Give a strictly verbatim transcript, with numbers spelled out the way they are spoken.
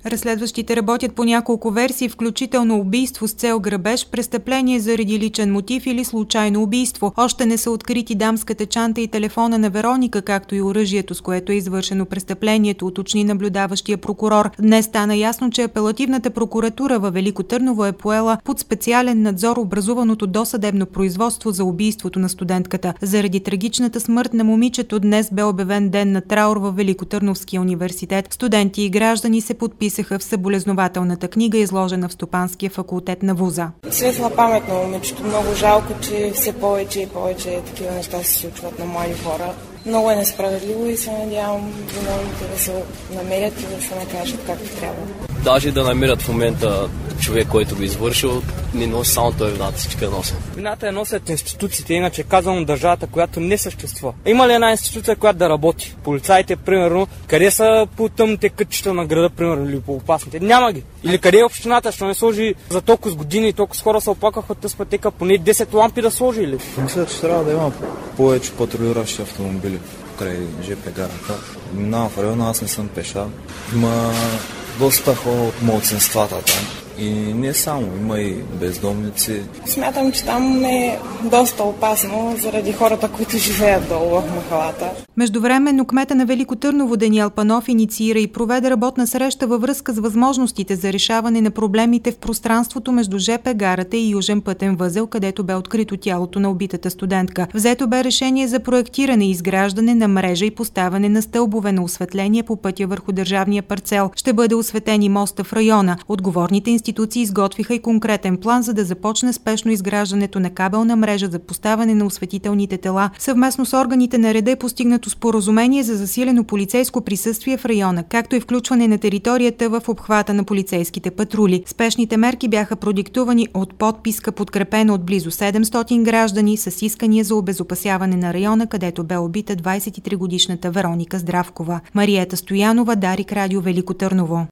Разследващите работят по няколко версии, включително убийство с цел грабеж, престъпление заради личен мотив или случайно убийство. Още не са открити дамската чанта и телефона на Вероника, както и оръжието, с което е извършено престъплението, уточни наблюдаващия прокурор. Днес стана ясно, че апелативната прокуратура във Велико Търново е поела под специален надзор образуваното досъдебно производство за убийството на студентката. Заради трагичната смърт на момичето днес бе обявен ден на траур във Великотърновския университет. Студенти и граждани се подписаха в съболезнователната книга, изложена в Стопанския факултет на вуза. Светла памет на момичето. Много жалко, че все повече и повече такива неща се случват на млади хора. Много е несправедливо и се надявам виновните да се намерят и да се накажат както трябва. Даже да намерят в момента човек, който го извършил, не носи само той вината, всички носи. Вината е носят институциите, иначе казвам държавата, която не съществува. Има ли една институция, която да работи? Полицаите, примерно, къде са по тъмните кътчета на града, примерно, или по опасните? Няма ги. Или къде е общината, ще не сложи за толкова години и толкова хора се оплакаха от тази пътека, поне десет лампи да сложи или? Мисля, че трябва да има повече патрулиращи автомобили край жп гарата. Минавам в района, аз не съм пеша. Има доста хора от малцинствата там. И не само, има и бездомници. Смятам, че там е доста опасно заради хората, които живеят долу в махалата. Междувременно кмета на Велико Търново Даниел Панов инициира и проведе работна среща във връзка с възможностите за решаване на проблемите в пространството между жп гарата и Южен пътен възел, където бе открито тялото на убитата студентка. Взето бе решение за проектиране и изграждане на мрежа и поставяне на стълбове на осветление по пътя върху държавния парцел. Ще бъде осветен и моста в района. Отговорните институции изготвиха и конкретен план, за да започне спешно изграждането на кабелна мрежа за поставяне на осветителните тела. Съвместно с органите на реда е постигнато споразумение за засилено полицейско присъствие в района, както и включване на територията в обхвата на полицейските патрули. Спешните мерки бяха продиктувани от подписка, подкрепена от близо седемстотин граждани с искания за обезопасяване на района, където бе убита двадесет и три годишната Вероника Здравкова. Мариета Стоянова, Дарик, Радио Велико Търново.